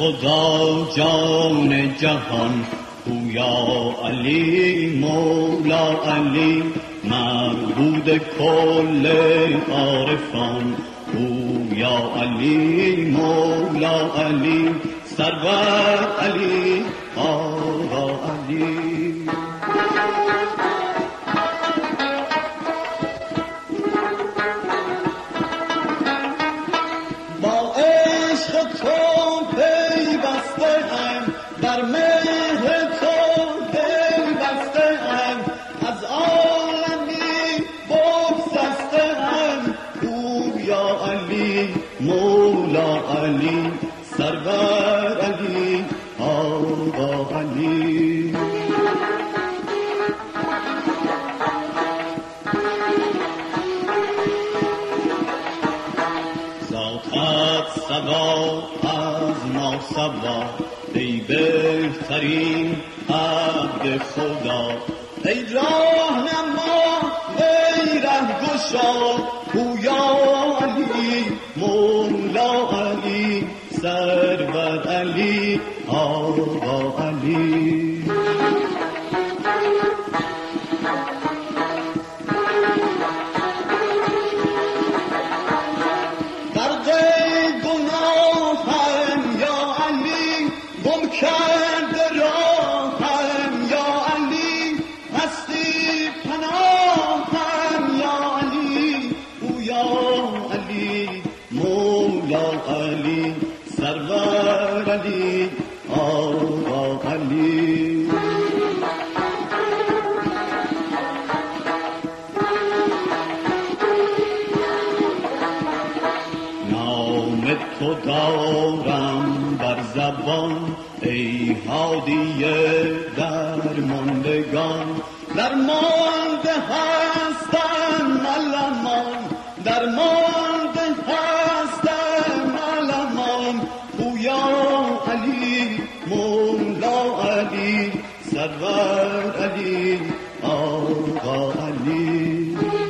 خدا جان جهان، گویا علی مولا علی، معبود کل عارفان، گویا علی مولا علی، سرور علی آقا علی. با عشق تو پیوسته ام، در مهر تو پیوسته ام، از عالمی بگسسته ام، گویا علی مولا علی، سرور علی آقا علی. ذاتت سوا از ما سوا، ای بهترین عبد خدا، ای راهنما ای رهگشا، گویا علی مولا علی، سرور علی آقا علی. کرده راهم یا علی، هستی پناهم یا علی، گویا علی مولا علی، سرور علی آقا علی. نام تو دارم بر زبان، ای هادی درماندگان، درمانده هستم علمان، درمانده هستم علمان، گویا علی مولا علی، سرور علی آقا علی.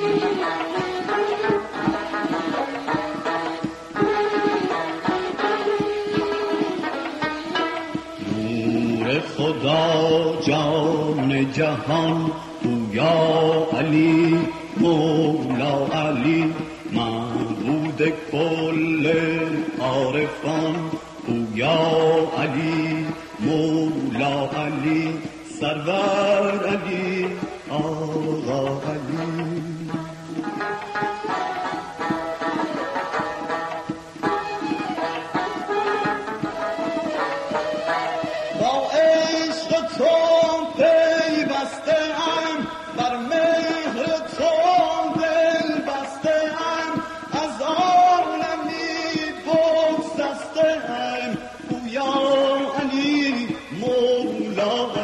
خدا جان جهان، گویا علی مولا علی، معبود کل عارفان، گویا علی مولا علی، سرور علی آقا علی. با عشق تو پیوسته ام، بر مهر تو دل بسته ام، از عالمی بگسسته ام، گویا علی مولا